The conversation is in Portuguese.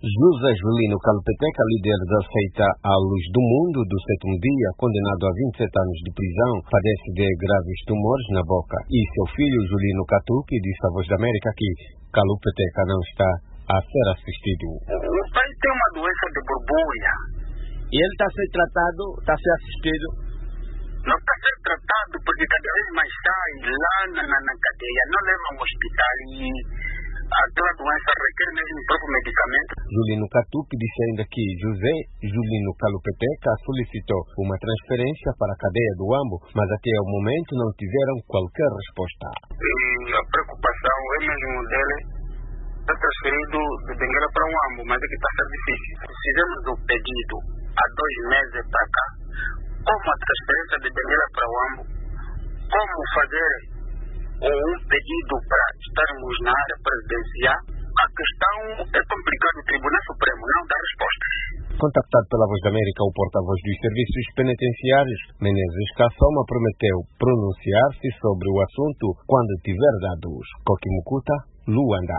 José Julino Calupeteca, líder da seita A Luz do Mundo do sétimo dia, condenado a 27 anos de prisão, padece de graves tumores na boca. E seu filho, Julino Catupi, disse à Voz da América que Calupeteca não está a ser assistido. O pai tem uma doença de borbulha. E ele está a ser tratado, está a ser assistido? Não está a ser tratado porque cada vez mais sai lá na cadeia, não leva ao hospital e aquela doença requer mesmo o próprio medicamento. Julino Catupi disse ainda que José Julino Calupeteca solicitou uma transferência para a cadeia do Huambo, mas até ao momento não tiveram qualquer resposta. E a preocupação é mesmo dele ser transferido de Benguela para o Huambo, mas é que está a ser difícil. Fizemos o pedido há 2 meses para cá, como a transferência de Benguela para o Huambo, como fazer um pedido para estarmos na área presidencial. A questão é complicada, o Tribunal Supremo não dá resposta. Contactado pela Voz da América, o porta-voz dos serviços penitenciários, Menezes Kassoma, prometeu pronunciar-se sobre o assunto quando tiver dados. Coquimucuta, Luanda.